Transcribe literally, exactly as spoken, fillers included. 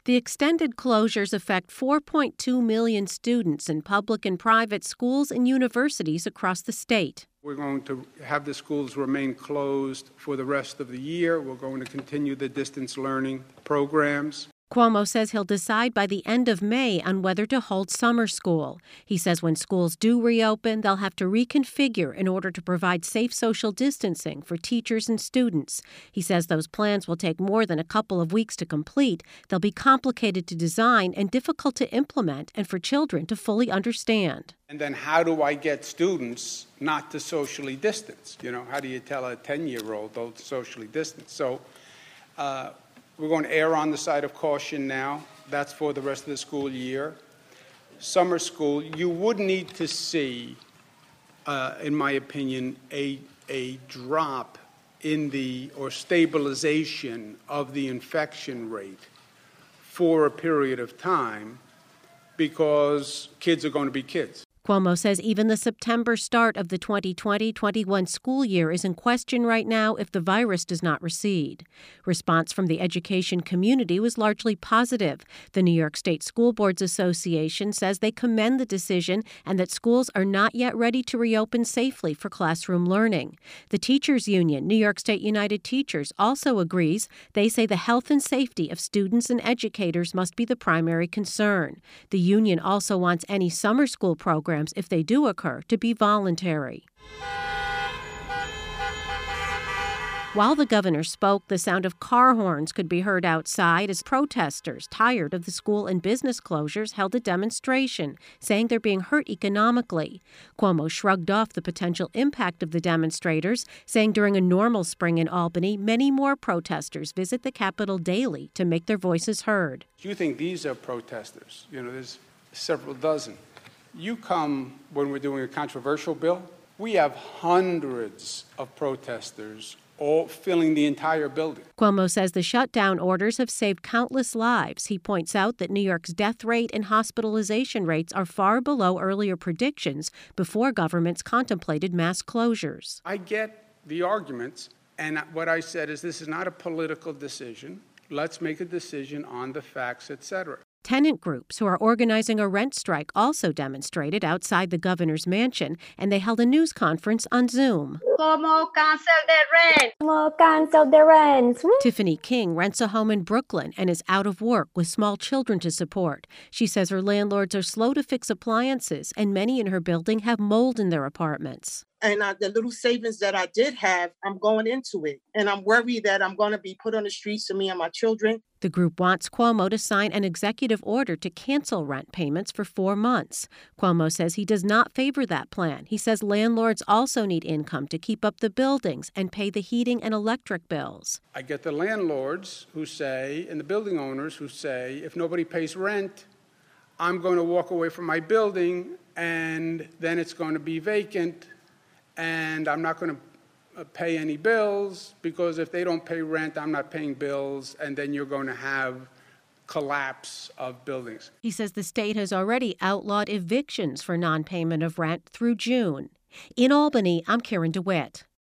The extended closures affect four point two million students in public and private schools and universities across the state. We're going to have the schools remain closed for the rest of the year. We're going to continue the distance learning programs. Cuomo says he'll decide by the end of May on whether to hold summer school. He says when schools do reopen, they'll have to reconfigure in order to provide safe social distancing for teachers and students. He says those plans will take more than a couple of weeks to complete. They'll be complicated to design and difficult to implement and for children to fully understand. And then how do I get students not to socially distance? You know, how do you tell a ten-year-old don't socially distance? So, uh, We're going to err on the side of caution now. That's for the rest of the school year. Summer school, you would need to see, uh, in my opinion, a, a drop in the, or stabilization of the infection rate for a period of time because kids are going to be kids. Cuomo says even the September start of the twenty twenty twenty-one school year is in question right now if the virus does not recede. Response from the education community was largely positive. The New York State School Boards Association says they commend the decision and that schools are not yet ready to reopen safely for classroom learning. The teachers union, New York State United Teachers, also agrees. They say the health and safety of students and educators must be the primary concern. The union also wants any summer school programs, if they do occur, to be voluntary. While the governor spoke, the sound of car horns could be heard outside as protesters, tired of the school and business closures, held a demonstration, saying they're being hurt economically. Cuomo shrugged off the potential impact of the demonstrators, saying during a normal spring in Albany, many more protesters visit the Capitol daily to make their voices heard. You think these are protesters? You know, there's several dozen. You come when we're doing a controversial bill, we have hundreds of protesters all filling the entire building. Cuomo says the shutdown orders have saved countless lives. He points out that New York's death rate and hospitalization rates are far below earlier predictions before governments contemplated mass closures. I get the arguments, and what I said is this is not a political decision. Let's make a decision on the facts, et cetera. Tenant groups who are organizing a rent strike also demonstrated outside the governor's mansion, and they held a news conference on Zoom. Como cancel the rent. Como cancel the rent. Tiffany King rents a home in Brooklyn and is out of work with small children to support. She says her landlords are slow to fix appliances, and many in her building have mold in their apartments. And uh, the little savings that I did have, I'm going into it. And I'm worried that I'm going to be put on the streets to me and my children. The group wants Cuomo to sign an executive order to cancel rent payments for four months. Cuomo says he does not favor that plan. He says landlords also need income to keep up the buildings and pay the heating and electric bills. I get the landlords who say, and the building owners who say, if nobody pays rent, I'm going to walk away from my building, and then it's going to be vacant. And I'm not going to pay any bills because if they don't pay rent, I'm not paying bills, and then you're going to have collapse of buildings. He says the state has already outlawed evictions for non-payment of rent through June. In Albany, I'm Karen DeWitt.